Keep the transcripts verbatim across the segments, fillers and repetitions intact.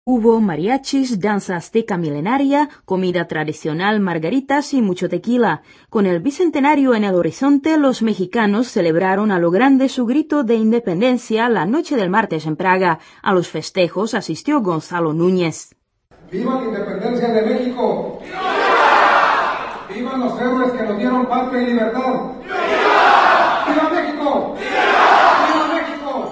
Hubo mariachis, danza azteca milenaria, comida tradicional, margaritas y mucho tequila. Con el bicentenario en el horizonte, los mexicanos celebraron a lo grande su grito de independencia la noche del martes en Praga. A los festejos asistió Gonzalo Núñez. ¡Viva la independencia de México! ¡Viva! ¡Vivan los héroes que nos dieron patria y libertad! ¡Viva! ¡Viva México! ¡Viva México!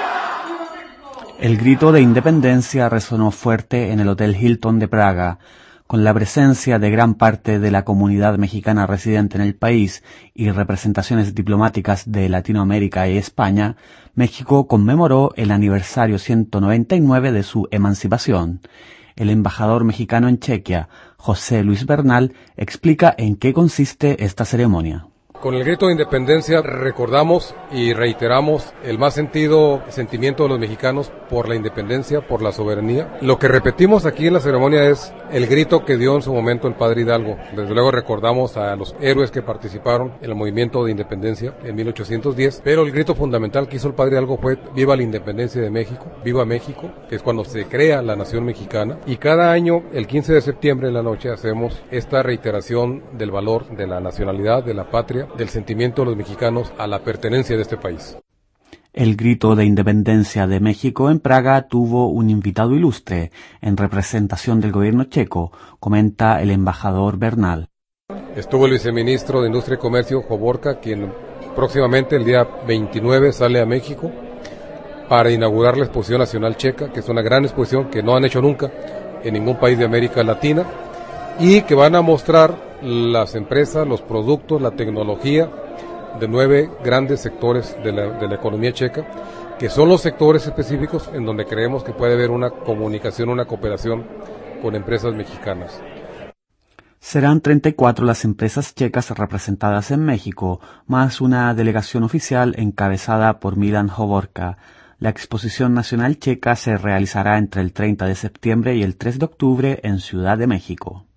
El grito de independencia resonó fuerte en el Hotel Hilton de Praga. Con la presencia de gran parte de la comunidad mexicana residente en el país y representaciones diplomáticas de Latinoamérica y España, México conmemoró el aniversario ciento noventa y nueve de su emancipación. El embajador mexicano en Chequia, José Luis Bernal, explica en qué consiste esta ceremonia. Con el grito de independencia recordamos y reiteramos el más sentido sentimiento de los mexicanos por la independencia, por la soberanía. Lo que repetimos aquí en la ceremonia es el grito que dio en su momento el padre Hidalgo. Desde luego recordamos a los héroes que participaron en el movimiento de independencia en mil ochocientos diez, pero el grito fundamental que hizo el padre Hidalgo fue viva la independencia de México, viva México, que es cuando se crea la nación mexicana. Y cada año, el quince de septiembre en la noche, hacemos esta reiteración del valor de la nacionalidad, de la patria, del sentimiento de los mexicanos a la pertenencia de este país. El grito de independencia de México en Praga tuvo un invitado ilustre en representación del gobierno checo, comenta el embajador Bernal. Estuvo el viceministro de Industria y Comercio, Hovorka, quien próximamente el día veintinueve sale a México para inaugurar la Exposición Nacional Checa, que es una gran exposición que no han hecho nunca en ningún país de América Latina y que van a mostrar las empresas, los productos, la tecnología de nueve grandes sectores de la, de la economía checa, que son los sectores específicos en donde creemos que puede haber una comunicación, una cooperación con empresas mexicanas. Serán treinta y cuatro las empresas checas representadas en México, más una delegación oficial encabezada por Milan Hovorka. La Exposición Nacional Checa se realizará entre el treinta de septiembre y el tres de octubre en Ciudad de México.